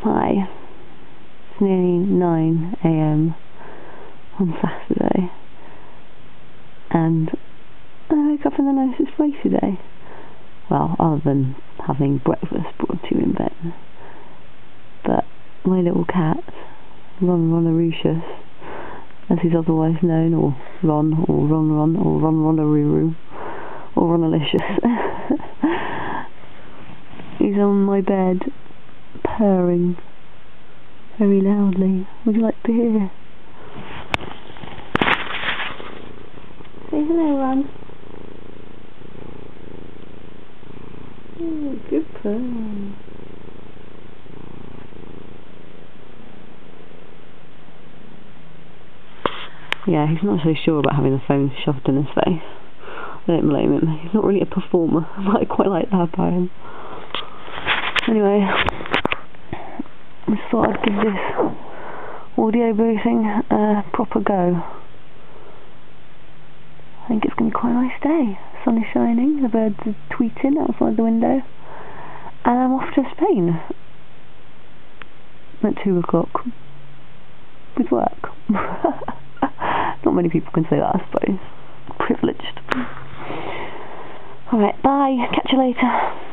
Hi. It's nearly 9 AM on Saturday, and I woke up in the nicest place today. Well, other than having breakfast brought to in bed. But my little cat, Ron Ronarucius, as he's otherwise known, or Ron, or Ron, or Ron Ronaruru, or Ronalicious, he's on my bed, purring very loudly. Would you like to hear? Say hello, Ron. Oh, good purr. Yeah, he's not so sure about having the phone shoved in his face. I don't blame him. He's not really a performer, but I quite like that about him. Anyway, I just thought I'd give this audio boothing a proper go. I think it's going to be quite a nice day. The sun is shining, the birds are tweeting outside the window, and I'm off to Spain at 2 o'clock with work. Not many people can say that, I suppose. Privileged. Alright, bye. Catch you later.